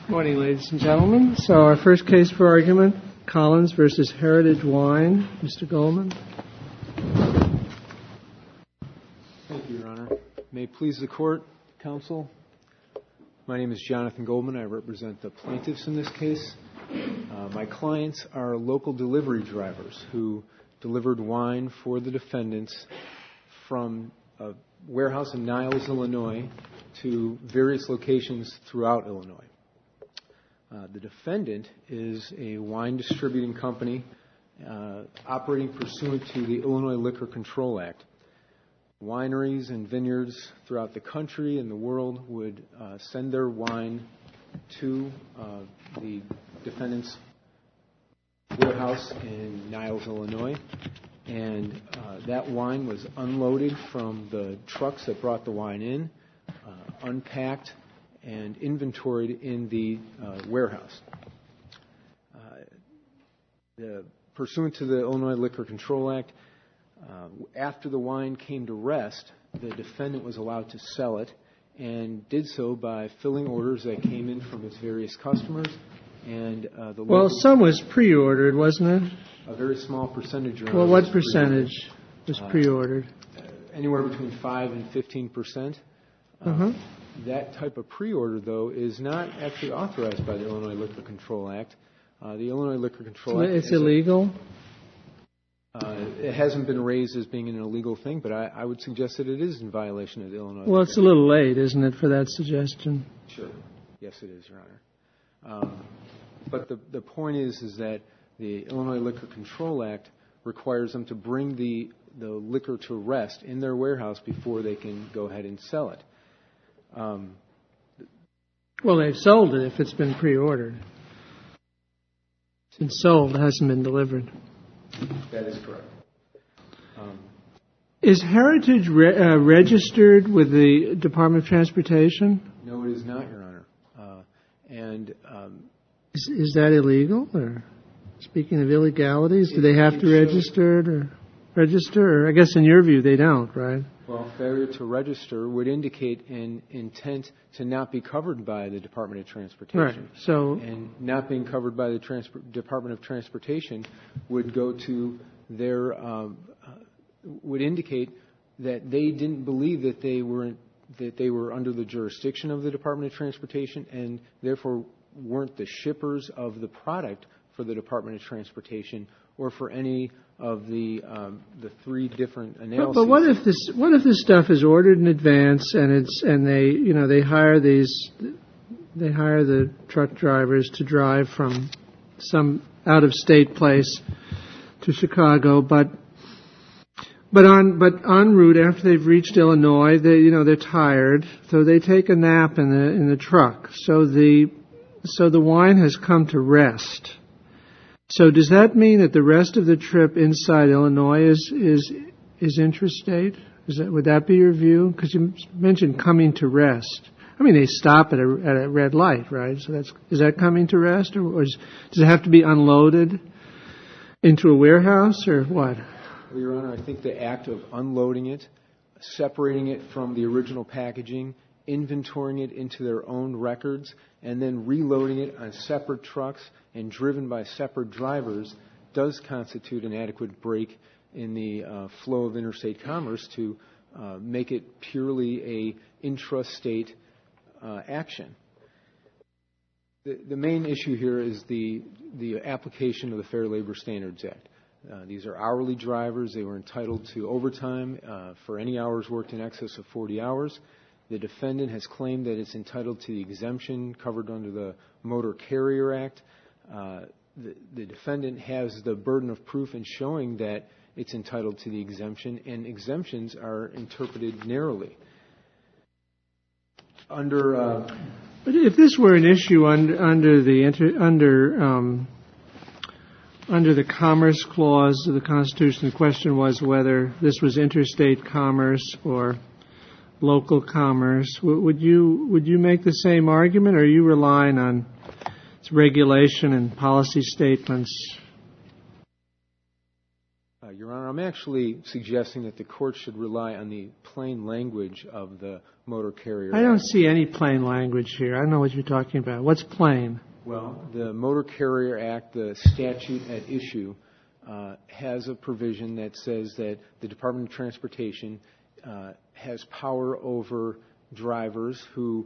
Morning, ladies and gentlemen. So our first case for argument, Collins versus Heritage Wine. Mr. Goldman. Thank you, Your Honor. May it please the Court, Counsel. My name is Jonathan Goldman. I represent the plaintiffs in this case. My clients are local delivery drivers who delivered wine for the defendants from a warehouse in Niles, Illinois, to various locations throughout Illinois. The defendant is a wine distributing company operating pursuant to the Illinois Liquor Control Act. Wineries and vineyards throughout the country and the world would send their wine to the defendant's warehouse in Niles, Illinois, and that wine was unloaded from the trucks that brought the wine in, unpacked, and inventoried in the warehouse. Pursuant to the Illinois Liquor Control Act, after the wine came to rest, the defendant was allowed to sell it and did so by filling orders that came in from its various customers. And some was pre-ordered, wasn't it? A very small percentage. Well, what percentage was pre-ordered? Anywhere between 5 and 15%. That type of pre-order, though, is not actually authorized by the Illinois Liquor Control Act. The Illinois Liquor Control Act... It's illegal? It hasn't been raised as being an illegal thing, but I would suggest that it is in violation of the Illinois... Well, it's a little late, isn't it, for that suggestion? Sure. Yes, it is, Your Honor. But the point is that the Illinois Liquor Control Act requires them to bring the liquor to rest in their warehouse before they can go ahead and sell it. Well, they've sold it if it's been pre-ordered. It's been sold, it hasn't been delivered. That is correct. Is Heritage registered with the Department of Transportation? No, it is not, Your Honor. Is that illegal? Or speaking of illegalities, do they have to register? Or I guess in your view they don't, right? Well, failure to register would indicate an intent to not be covered by the Department of Transportation. Right. So, and not being covered by the Department of Transportation would go to their would indicate that they didn't believe that they were under the jurisdiction of the Department of Transportation and therefore weren't the shippers of the product for the Department of Transportation or for any of the three different analyses. But what if this stuff is ordered in advance and they hire the truck drivers to drive from some out of state place to Chicago, but en route after they've reached Illinois, they're tired, so they take a nap in the truck. So the wine has come to rest. So does that mean that the rest of the trip inside Illinois is interstate? Would that be your view? Because you mentioned coming to rest. I mean, they stop at a red light, right? So is that coming to rest, or does it have to be unloaded into a warehouse, or what? Well, Your Honor, I think the act of unloading it, separating it from the original packaging, inventorying it into their own records, and then reloading it on separate trucks and driven by separate drivers does constitute an adequate break in the flow of interstate commerce to make it purely a intrastate action. The main issue here is the application of the Fair Labor Standards Act. These are hourly drivers. They were entitled to overtime for any hours worked in excess of 40 hours. The defendant has claimed that it's entitled to the exemption covered under the Motor Carrier Act. The defendant has the burden of proof in showing that it's entitled to the exemption, and exemptions are interpreted narrowly. But if this were an issue under the Commerce Clause of the Constitution, the question was whether this was interstate commerce or local commerce. Would you make the same argument, or are you relying on its regulation and policy statements? Your Honor, I'm actually suggesting that the court should rely on the plain language of the Motor Carrier Act. I don't see any plain language here. I don't know what you're talking about. What's plain? Well, the Motor Carrier Act, the statute at issue, has a provision that says that the Department of Transportation has power over drivers who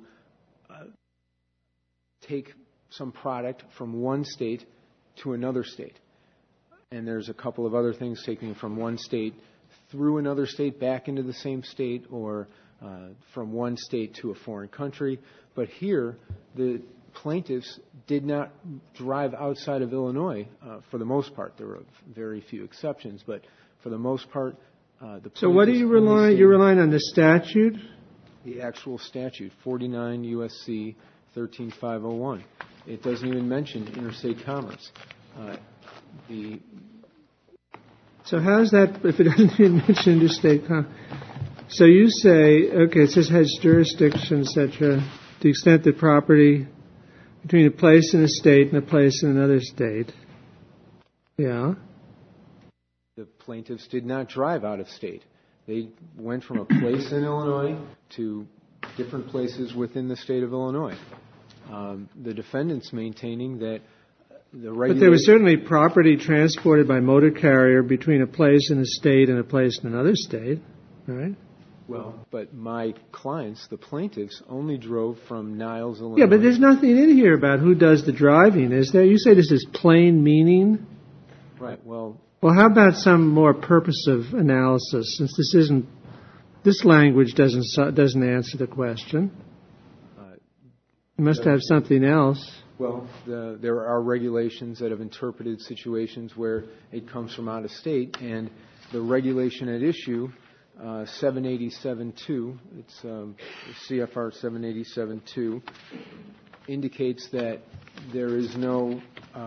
take some product from one state to another state. And there's a couple of other things, taking it from one state through another state back into the same state, or from one state to a foreign country. But here, the plaintiffs did not drive outside of Illinois for the most part. There were very few exceptions, but for the most part, the plaintiffs... So what are you relying? You're relying on the statute? The actual statute, 49 U.S.C. 13501. It doesn't even mention interstate commerce. So how is that, if it doesn't even mention interstate commerce? So you say, okay, it says has jurisdiction, etc., to the extent that property between a place in a state and a place in another state. Yeah. The plaintiffs did not drive out of state. They went from a place in Illinois to different places within the state of Illinois. The defendants maintaining that the regulation... But there was certainly property transported by motor carrier between a place in a state and a place in another state, right? Well, but my clients, the plaintiffs, only drove from Niles, Illinois. Yeah, but there's nothing in here about who does the driving, is there? You say this is plain meaning? Right, well... Well, how about some more purposive analysis, since this language doesn't answer the question? You must have something else. Well, there are regulations that have interpreted situations where it comes from out of state, and the regulation at issue, 787.2, it's CFR 787.2, indicates that there is no...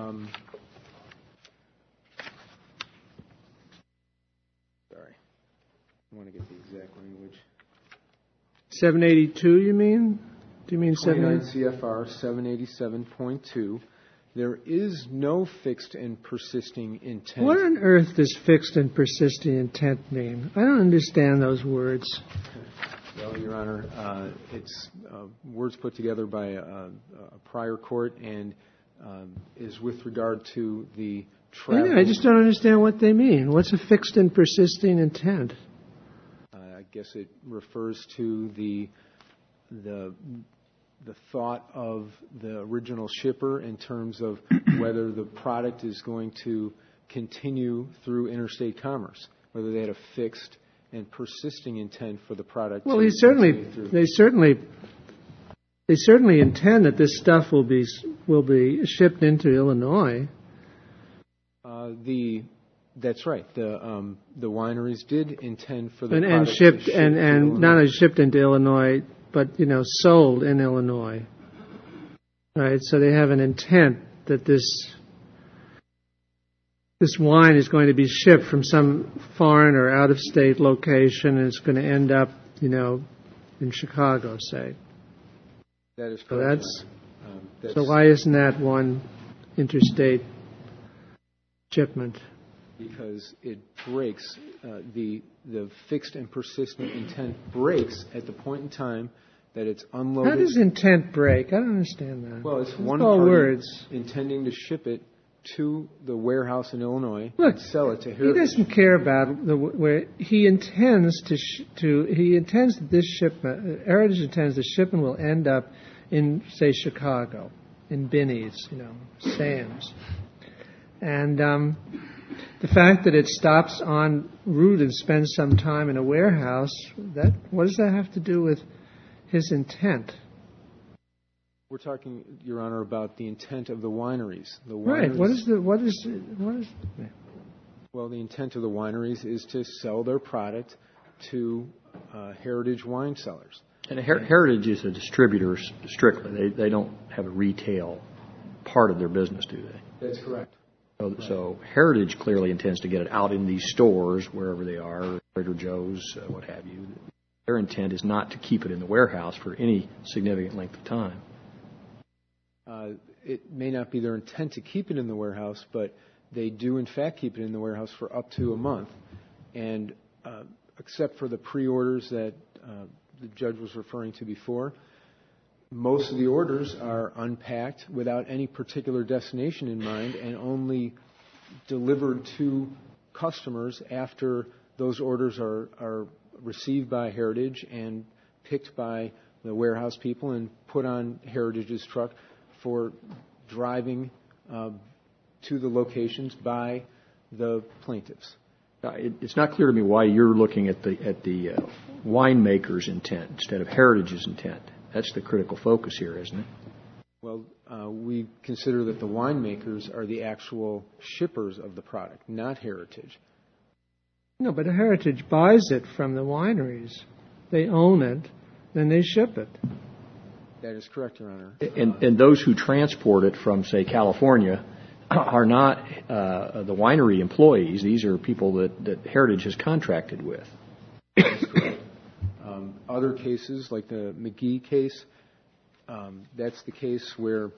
I want to get the exact language. 782, you mean? Do you mean 29 CFR 787.2. There is no fixed and persisting intent. What on earth does fixed and persisting intent mean? I don't understand those words. Well, Your Honor, it's words put together by a prior court and is with regard to the travel. I just don't understand what they mean. What's a fixed and persisting intent? I guess it refers to the thought of the original shipper in terms of whether the product is going to continue through interstate commerce, whether they had a fixed and persisting intent for the product. Well, they certainly intend that this stuff will be shipped into Illinois. That's right. The wineries did intend for the and product shipped to ship and to not only shipped into Illinois, but sold in Illinois. Right. So they have an intent that this wine is going to be shipped from some foreign or out of state location, and it's going to end up, in Chicago, say. That is correct. So why isn't that one interstate shipment? Because it breaks, the fixed and persistent intent breaks at the point in time that it's unloaded. How does intent break? I don't understand that. Well, it's one all party words. Intending to ship it to the warehouse in Illinois and sell it to Heritage. He doesn't care about where he intends he intends that this shipment, Heritage intends the shipment will end up in, say, Chicago, in Binny's, Sam's. And the fact that it stops en route and spends some time in a warehouse, what does that have to do with his intent? We're talking, Your Honor, about the intent of the wineries. Right. What is? Well, the intent of the wineries is to sell their product to Heritage wine sellers. And Heritage is a distributor strictly. They don't have a retail part of their business, do they? That's correct. So Heritage clearly intends to get it out in these stores, wherever they are, Trader Joe's, what have you. Their intent is not to keep it in the warehouse for any significant length of time. It may not be their intent to keep it in the warehouse, but they do, in fact, keep it in the warehouse for up to a month. And except for the pre-orders that the judge was referring to before, most of the orders are unpacked without any particular destination in mind and only delivered to customers after those orders are received by Heritage and picked by the warehouse people and put on Heritage's truck for driving to the locations by the plaintiffs. It's not clear to me why you're looking at the winemaker's intent instead of Heritage's intent. That's the critical focus here, isn't it? Well, we consider that the winemakers are the actual shippers of the product, not Heritage. No, but Heritage buys it from the wineries. They own it, then they ship it. That is correct, Your Honor. And those who transport it from, say, California are not the winery employees. These are people that Heritage has contracted with. That's correct. Other cases, like the McGee case, that's the case where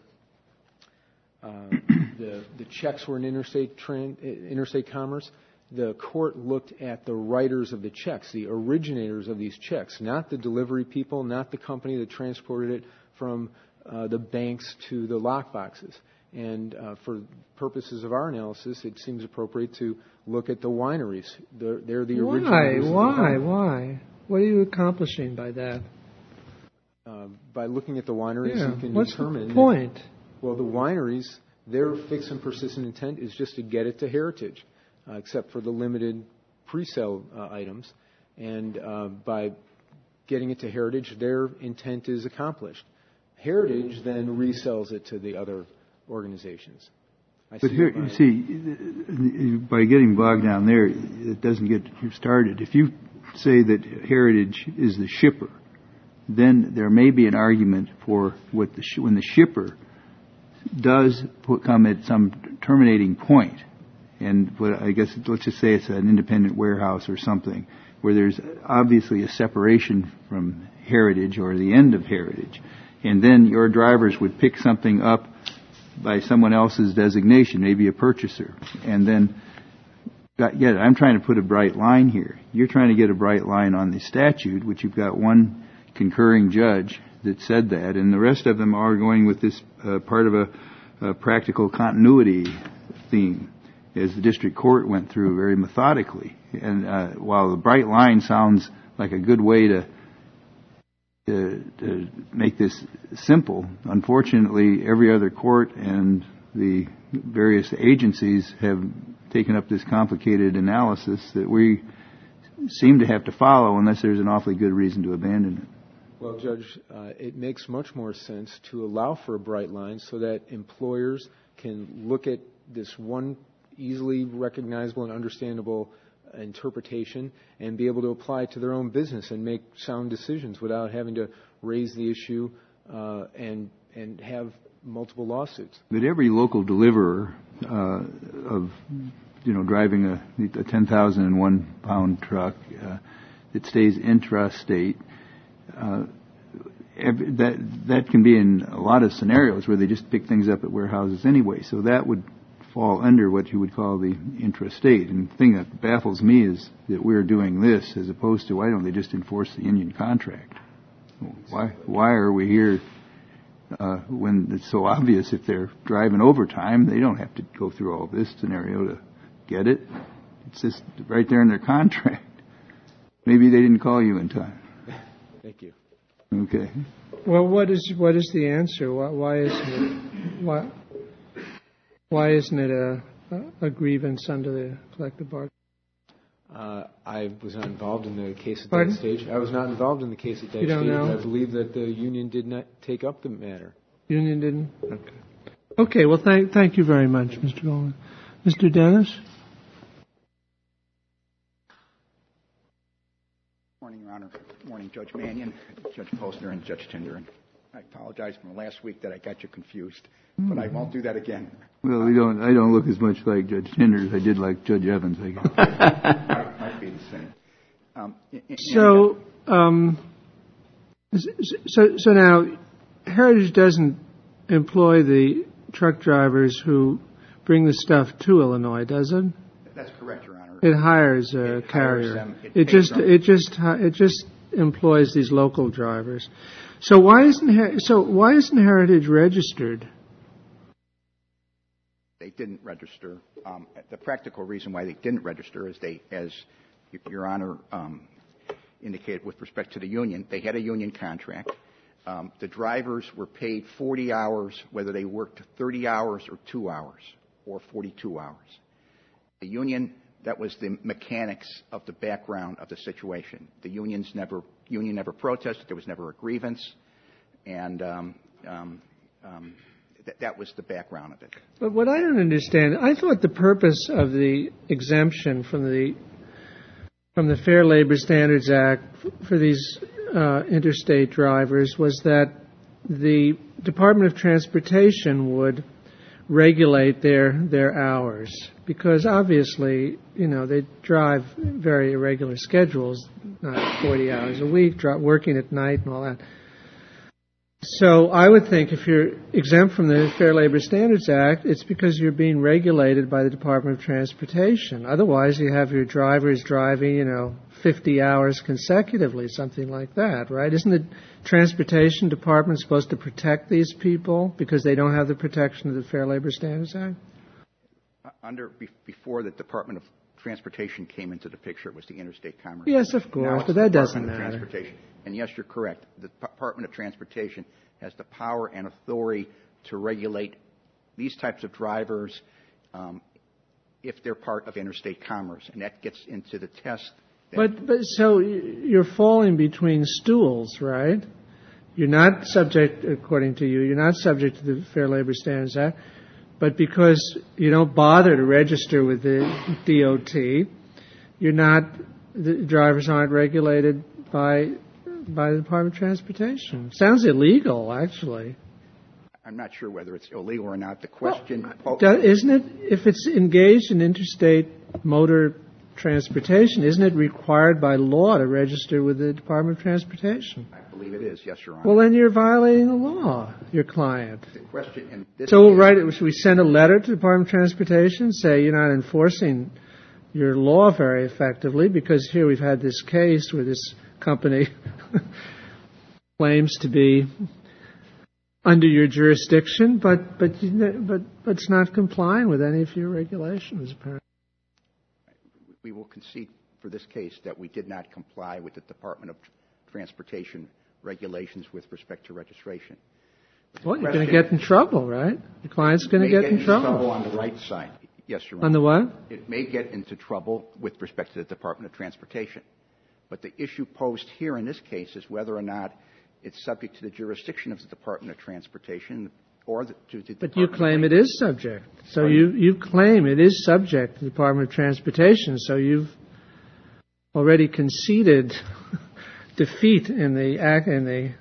the checks were in interstate commerce. The court looked at the writers of the checks, the originators of these checks, not the delivery people, not the company that transported it from the banks to the lockboxes. And for purposes of our analysis, it seems appropriate to look at the wineries. They're the originators. Why? What are you accomplishing by that? By looking at the wineries, you can what's determine. The point? Well, the wineries, their fixed and persistent intent is just to get it to Heritage, except for the limited pre-sale items. And by getting it to Heritage, their intent is accomplished. Heritage then resells it to the other organizations. But here, you see, by getting bogged down there, it doesn't get you started. If you say that Heritage is the shipper, then there may be an argument for when the shipper does come at some terminating point, and I guess let's just say it's an independent warehouse or something, where there's obviously a separation from Heritage or the end of Heritage, and then your drivers would pick something up by someone else's designation, maybe a purchaser, and then I'm trying to put a bright line here. You're trying to get a bright line on the statute, which you've got one concurring judge that said that, and the rest of them are going with this part of a practical continuity theme, as the district court went through very methodically. And while the bright line sounds like a good way to make this simple, unfortunately, every other court and the various agencies have taken up this complicated analysis that we seem to have to follow unless there's an awfully good reason to abandon it. Well, Judge, it makes much more sense to allow for a bright line so that employers can look at this one easily recognizable and understandable interpretation and be able to apply it to their own business and make sound decisions without having to raise the issue and have multiple lawsuits. But every local deliverer of driving a 10,001 pound truck that stays intrastate, that can be in a lot of scenarios where they just pick things up at warehouses anyway. So that would fall under what you would call the intrastate. And the thing that baffles me is that we're doing this as opposed to why don't they just enforce the union contract? Why are we here when it's so obvious if they're driving overtime, they don't have to go through all this scenario to get it. It's just right there in their contract. Maybe they didn't call you in time. Thank you. Okay. Well, what is the answer? Why isn't it a grievance under the collective bargaining? I was not involved in the case at Pardon? that stage. I was not involved in the case at that stage. You don't know? I believe that the union did not take up the matter. Union didn't? Okay. Okay, well, thank you very much, Mr. Goldman. Mr. Dennis? Morning, Your Honor. Morning, Judge Mannion, Judge Postner, and Judge Tinder. And I apologize from last week that I got you confused, but I won't do that again. Well, I don't look as much like Judge Tinder as I did like Judge Evans, I guess. Might be the same. So now, Heritage doesn't employ the truck drivers who bring the stuff to Illinois, does it? That's correct, Your Honor. It hires a It hires carrier. them. It just employs these local drivers. So why isn't Heritage registered? They didn't register. The practical reason why they didn't register is as Your Honor indicated with respect to the union, they had a union contract. The drivers were paid 40 hours, whether they worked 30 hours or 2 hours or 42 hours. The union, that was the mechanics of the background of the situation. The union never protested. There was never a grievance, and that was the background of it. But what I don't understand, I thought the purpose of the exemption from the Fair Labor Standards Act for these interstate drivers was that the Department of Transportation would regulate their hours, because obviously, they drive very irregular schedules, not 40 hours a week, working at night and all that. So I would think if you're exempt from the Fair Labor Standards Act, it's because you're being regulated by the Department of Transportation. Otherwise, you have your drivers driving, 50 hours consecutively, something like that, right? Isn't the Transportation Department supposed to protect these people because they don't have the protection of the Fair Labor Standards Act? Before the Department of Transportation came into the picture, it was the Interstate Commerce. Yes, of course, but that doesn't matter. And yes, you're correct. The Department of Transportation has the power and authority to regulate these types of drivers if they're part of interstate commerce, and that gets into the test. But so you're falling between stools, right? You're not subject, according to you, you're not subject to the Fair Labor Standards Act, but because you don't bother to register with the DOT, the drivers aren't regulated by the Department of Transportation. Sounds illegal, actually. I'm not sure whether it's illegal or not. The question... Isn't it, if it's engaged in interstate motor transportation, isn't it required by law to register with the Department of Transportation? I believe it is, yes, Your Honor. Well, then you're violating the law, your client. The question... And this should we send a letter to the Department of Transportation, say you're not enforcing your law very effectively, because here we've had this case where this company claims to be under your jurisdiction, but it's not complying with any of your regulations, apparently. We will concede for this case that we did not comply with the Department of Transportation regulations with respect to registration. Well, you're going to get in trouble, right? The client's going to get in trouble. On the right side, yes, Your Honor. On the what? It may get into trouble with respect to the Department of Transportation. But the issue posed here in this case is whether or not it's subject to the jurisdiction of the Department of Transportation or to the Department. But you claim it is subject. So you claim it is subject to the Department of Transportation. So you've already conceded defeat in the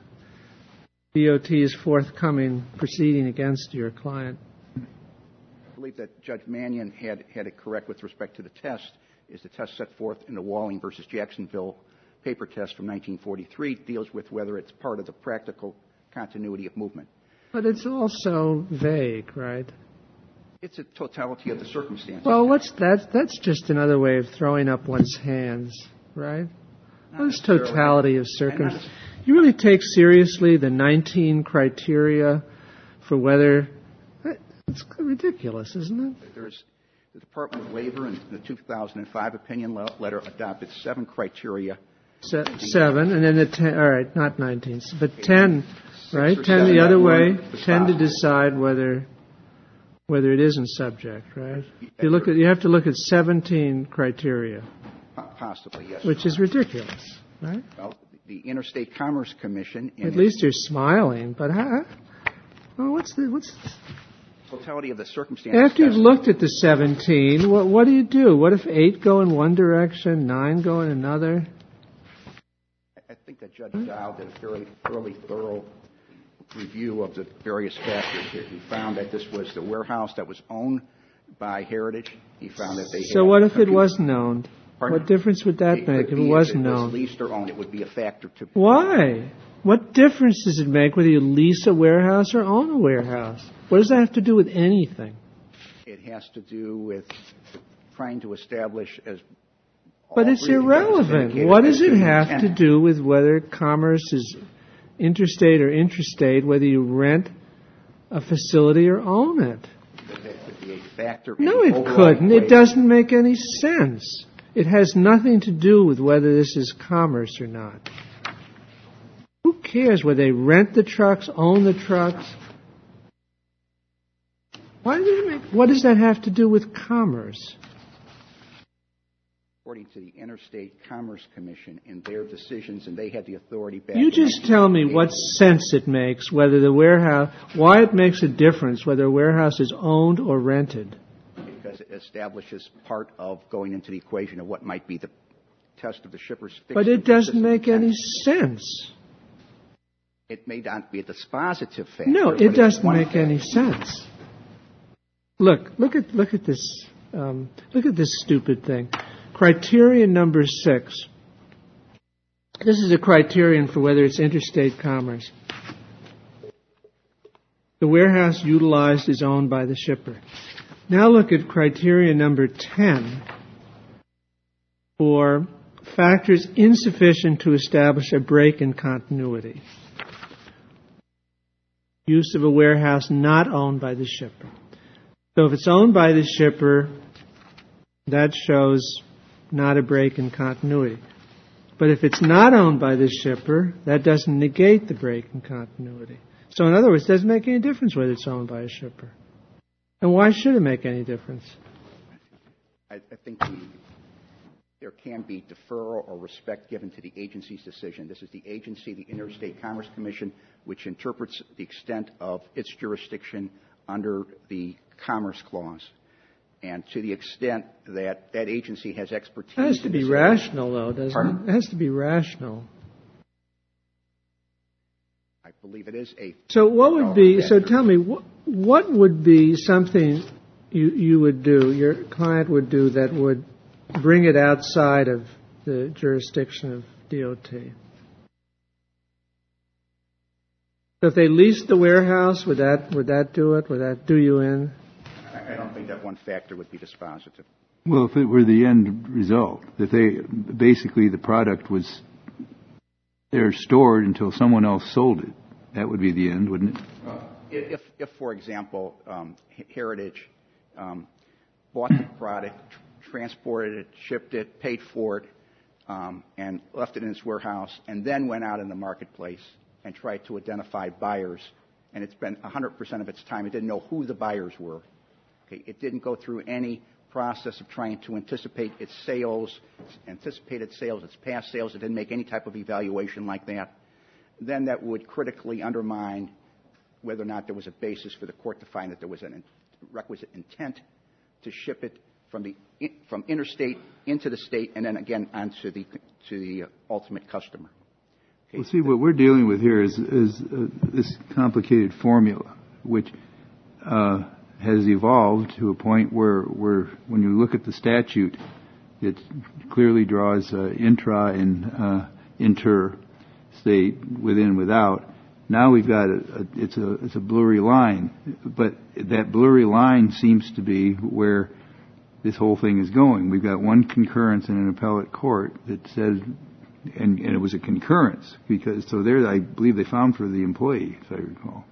DOT's forthcoming proceeding against your client. I believe that Judge Mannion had it correct with respect to the test. Is the test set forth in the Walling versus Jacksonville paper test from 1943 deals with whether it's part of the practical continuity of movement. But it's also vague, right? It's a totality of the circumstances. Well, that's just another way of throwing up one's hands, right? What's totality of circumstances? You really take seriously the 19 criteria for whether... It's ridiculous, isn't it? The Department of Labor in the 2005 opinion letter adopted 7 criteria. 7, and then the 10, all right, not 19, but 10, right? 10 the other way, 10 to decide whether it isn't subject, right? You have to look at 17 criteria. Possibly, yes. Which is ridiculous, right? Well, the Interstate Commerce Commission... At least you're smiling, but what's totality of the circumstances. After you've looked at the 17, what do you do? What if 8 go in one direction, 9 go in another? I think that Judge Dial did a fairly thorough review of the various factors here. He found that this was the warehouse that was owned by Heritage. He found that they... So what if it wasn't owned? What difference would that make if it wasn't owned? If it was leased or owned, it would be a factor to... Why? What difference does it make whether you lease a warehouse or own a warehouse? What does that have to do with anything? It has to do with the trying to establish as. But it's irrelevant. What does it have to do with whether commerce is interstate or intrastate, whether you rent a facility or own it? That could be a factor. No, it couldn't. It doesn't make any sense. It has nothing to do with whether this is commerce or not. Who cares whether they rent the trucks, own the trucks? What does that have to do with commerce? According to the Interstate Commerce Commission and their decisions, and they had the authority back. You just tell me what sense it makes, why it makes a difference whether a warehouse is owned or rented. Because it establishes part of going into the equation of what might be the test of the shipper's fixed. But it doesn't make any sense. It may not be a dispositive factor. No, it doesn't make any sense. Look at this. Look at this stupid thing. Criterion number 6. This is a criterion for whether it's interstate commerce. The warehouse utilized is owned by the shipper. Now look at criterion number 10 for factors insufficient to establish a break in continuity. Use of a warehouse not owned by the shipper. So if it's owned by the shipper, that shows not a break in continuity. But if it's not owned by the shipper, that doesn't negate the break in continuity. So in other words, it doesn't make any difference whether it's owned by a shipper. And why should it make any difference? I think there can be deferral or respect given to the agency's decision. This is the agency, the Interstate Commerce Commission, which interprets the extent of its jurisdiction under the Commerce Clause. And to the extent that that agency has expertise... It has to be rational, though, doesn't it? It has to be rational. I believe it is a... So what would be... So tell me, what would be something you would do, your client would do, that would bring it outside of the jurisdiction of DOT? So if they leased the warehouse, would that do it? Would that do you in? I don't think that one factor would be dispositive. Well, if it were the end result, that basically the product was there stored until someone else sold it, that would be the end, wouldn't it? If for example, Heritage bought the product, transported it, shipped it, paid for it, and left it in its warehouse, and then went out in the marketplace and tried to identify buyers, and it spent 100% of its time, it didn't know who the buyers were. Okay, it didn't go through any process of trying to anticipate its sales, its past sales. It didn't make any type of evaluation like that. Then that would critically undermine whether or not there was a basis for the court to find that there was a requisite intent to ship it from interstate into the state and then again onto the ultimate customer. Okay. Well, see, what we're dealing with here is this complicated formula, which has evolved to a point where when you look at the statute, it clearly draws intra and interstate, within and without. Now we've got it's a blurry line, but that blurry line seems to be where this whole thing is going. We've got one concurrence in an appellate court that said, and it was a concurrence so there I believe they found for the employee, if I recall.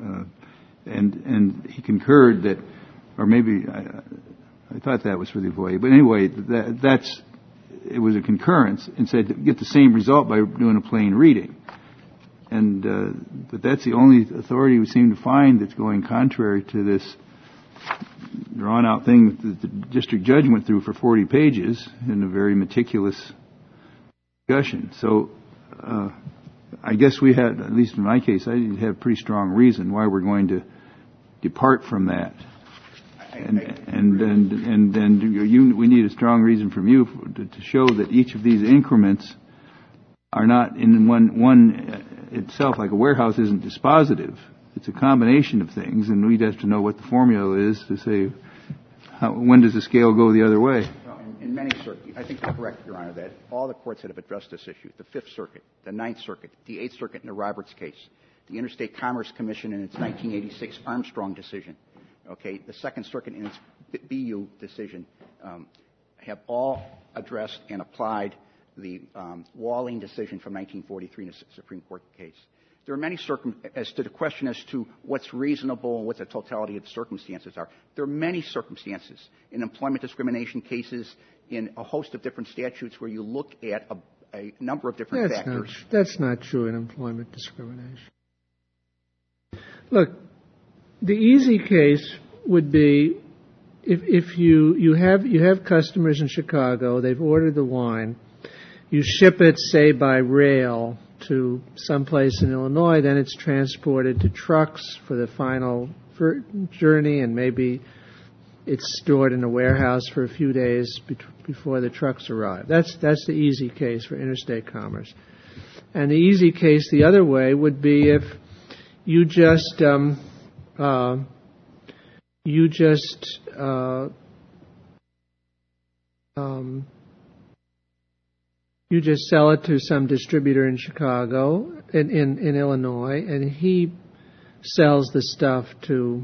And he concurred that, or maybe I thought that was for the employee. But anyway, it was a concurrence and said get the same result by doing a plain reading. And but that's the only authority we seem to find that's going contrary to this drawn-out thing that the district judge went through for 40 pages in a very meticulous discussion. So I guess we had, at least in my case, I have pretty strong reason why we're going to depart from that. We need a strong reason from you to show that each of these increments are not in one itself, like a warehouse isn't dispositive. It's a combination of things, and we'd have to know what the formula is to say when does the scale go the other way. Well, in many circuits, I think you're correct, Your Honor, that all the courts that have addressed this issue, the Fifth Circuit, the Ninth Circuit, the Eighth Circuit in the Roberts case, the Interstate Commerce Commission in its 1986 Armstrong decision, okay, the Second Circuit in its BU decision have all addressed and applied the Walling decision from 1943 in a Supreme Court case. There are many as to the question as to what's reasonable and what the totality of the circumstances are. There are many circumstances in employment discrimination cases in a host of different statutes where you look at a number of different factors. That's not true in employment discrimination. Look, the easy case would be if you have customers in Chicago, they've ordered the wine, you ship it, say, by rail to someplace in Illinois, then it's transported to trucks for the final journey, and maybe it's stored in a warehouse for a few days before the trucks arrive. That's the easy case for interstate commerce. And the easy case the other way would be if you just sell it to some distributor in Chicago, in Illinois, and he sells the stuff to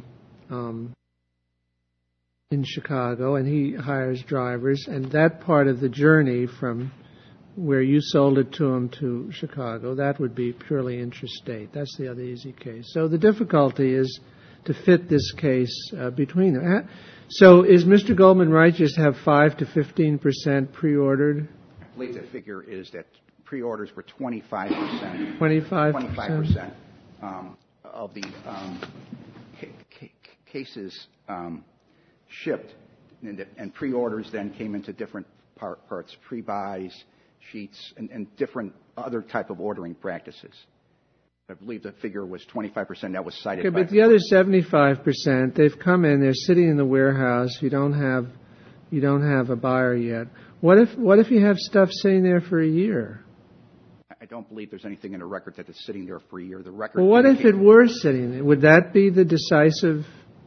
in Chicago, and he hires drivers, and that part of the journey from where you sold it to him to Chicago, that would be purely intrastate. That's the other easy case. So the difficulty is to fit this case between them. So is Mr. Goldman right, just have 5 to 15% pre-ordered? I believe the figure is that pre-orders were 25%. 25% of the cases shipped, and pre-orders then came into different parts, pre-buys, sheets, and different other type of ordering practices. I believe the figure was 25%. That was cited. Okay, but the other 75%, they've come in, they're sitting in the warehouse. You don't have a buyer yet. What if you have stuff sitting there for a year? I don't believe there's anything in the record that it's sitting there for a year. The record. Well, what if it were sitting there? Would that be the decisive?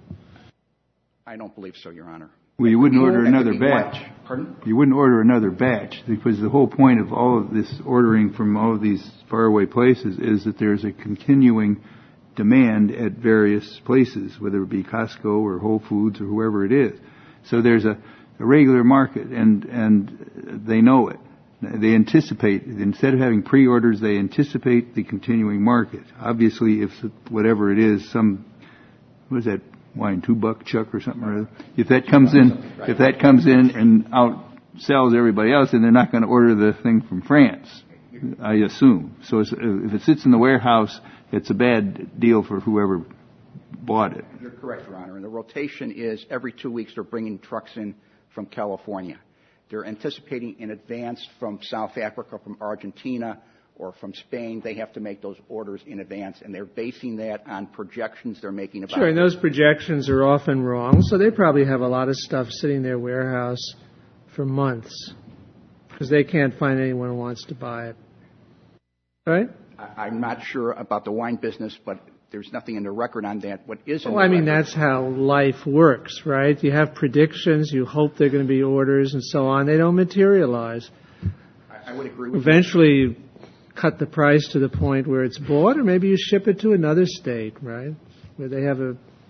I don't believe so, Your Honor. Well, you wouldn't order another batch. Pardon? You wouldn't order another batch, because the whole point of all of this ordering from all of these faraway places is that there's a continuing demand at various places, whether it be Costco or Whole Foods or whoever it is. So there's a regular market, and they know it. They anticipate, instead of having pre-orders, they anticipate the continuing market. Obviously, if whatever it is, what is that wine, $2 Chuck or something or other, if that comes in and outsells everybody else, then they're not going to order the thing from France, I assume. So if it sits in the warehouse, it's a bad deal for whoever bought it. You're correct, Your Honor. And the rotation is every 2 weeks they're bringing trucks in from California. They're anticipating in advance from South Africa, from Argentina, or from Spain. They have to make those orders in advance, and they're basing that on projections they're making about. Sure, and those projections are often wrong, so they probably have a lot of stuff sitting in their warehouse for months because they can't find anyone who wants to buy it. Right? I'm not sure about the wine business, but there's nothing in the record on that. What is in the record, that's how life works, right? You have predictions, you hope they're going to be orders, and so on. They don't materialize. I would agree with Eventually, you cut the price to the point where it's bought, or maybe you ship it to another state, right, where they have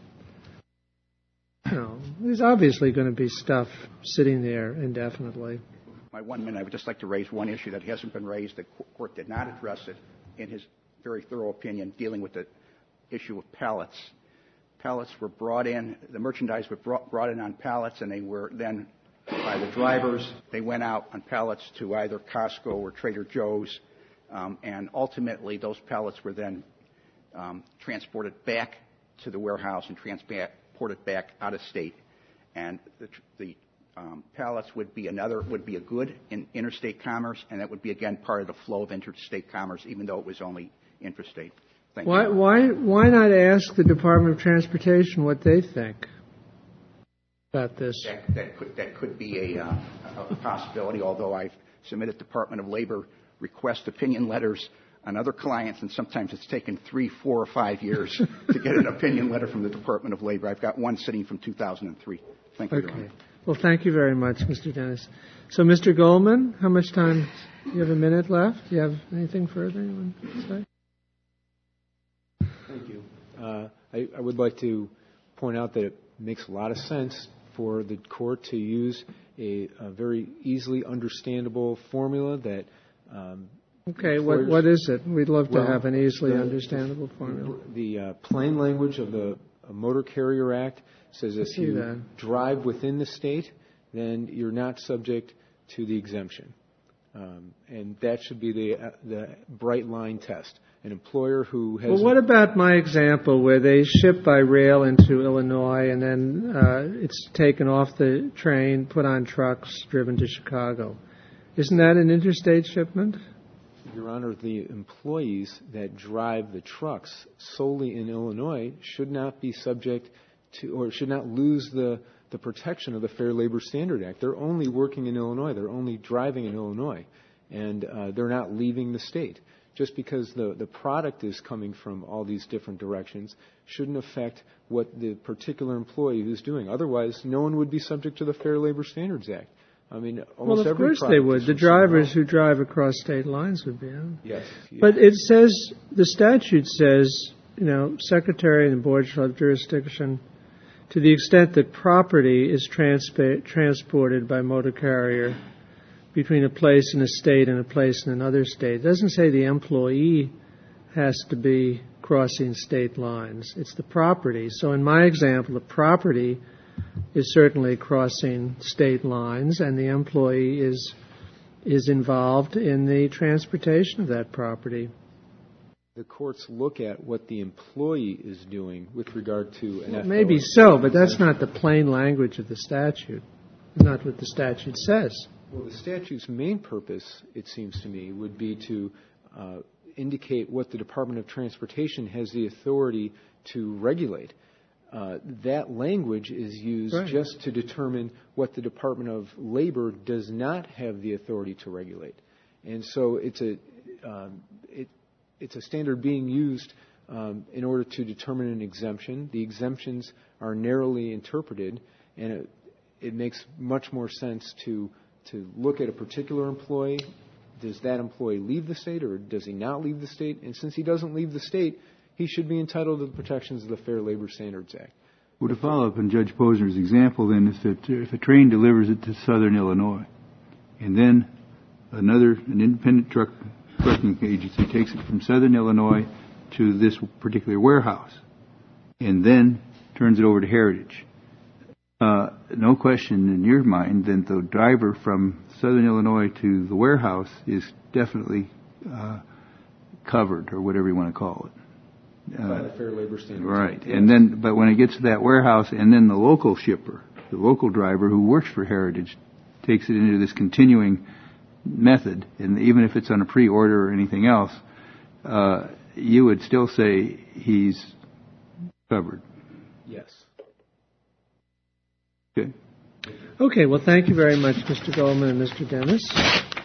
there's obviously going to be stuff sitting there indefinitely. My 1 minute, I would just like to raise one issue that hasn't been raised. The court did not address it in his very thorough opinion dealing with the issue of pallets. Pallets were brought in, the merchandise was brought in on pallets, and they were then, by the drivers, they went out on pallets to either Costco or Trader Joe's, and ultimately those pallets were then transported back to the warehouse and transported back out of state. And the pallets would be a good in interstate commerce, and that would be again part of the flow of interstate commerce, even though it was only intrastate. Thank you. Why not ask the Department of Transportation what they think about this? That could be a possibility. Although I've submitted Department of Labor request opinion letters on other clients, and sometimes it's taken 3, 4, or 5 years to get an opinion letter from the Department of Labor. I've got one sitting from 2003. Thank you, Your Honor. Well, thank you very much, Mr. Dennis. So, Mr. Goldman, how much time? You have a minute left. Do you have anything further you want to say? Thank you. I would like to point out that it makes a lot of sense for the court to use a very easily understandable formula that Okay, what is it? We'd love to have an easily understandable formula. The plain language of the Motor Carrier Act says if you drive within the state, then you're not subject to the exemption. And that should be the bright line test. An employer who has... Well, what about my example where they ship by rail into Illinois and then it's taken off the train, put on trucks, driven to Chicago? Isn't that an interstate shipment? Your Honor, the employees that drive the trucks solely in Illinois should not be subject to, or should not lose the protection of the Fair Labor Standard Act. They're only working in Illinois. They're only driving in Illinois. And they're not leaving the state. Just because the product is coming from all these different directions shouldn't affect what the particular employee is doing. Otherwise, no one would be subject to the Fair Labor Standards Act. I mean, almost every course they would. The drivers who drive across state lines would be. Yes. But it says, the statute says, Secretary and the Board shall have jurisdiction to the extent that property is transported by motor carrier between a place in a state and a place in another state. It doesn't say the employee has to be crossing state lines. It's the property. So in my example, the property is certainly crossing state lines, and the employee is involved in the transportation of that property. The courts look at what the employee is doing with regard to an FLSA. Maybe so, but that's not the plain language of the statute. Not what the statute says. Well, the statute's main purpose, it seems to me, would be to indicate what the Department of Transportation has the authority to regulate. That language is used just to determine what the Department of Labor does not have the authority to regulate. And so it's a standard being used in order to determine an exemption. The exemptions are narrowly interpreted, and it makes much more sense to look at a particular employee. Does that employee leave the state, or does he not leave the state? And since he doesn't leave the state, he should be entitled to the protections of the Fair Labor Standards Act. Well, to follow up on Judge Posner's example, then, is that if a train delivers it to southern Illinois, and then an independent trucking agency takes it from southern Illinois to this particular warehouse, and then turns it over to Heritage, no question in your mind that the driver from southern Illinois to the warehouse is definitely covered, or whatever you want to call it. By the Fair Labor Standards. Right. Yes. And then, but when it gets to that warehouse, and then the local shipper, the local driver who works for Heritage, takes it into this continuing method, and even if it's on a pre-order or anything else, you would still say he's covered. Yes. Okay. Okay, well, thank you very much, Mr. Goldman and Mr. Dennis.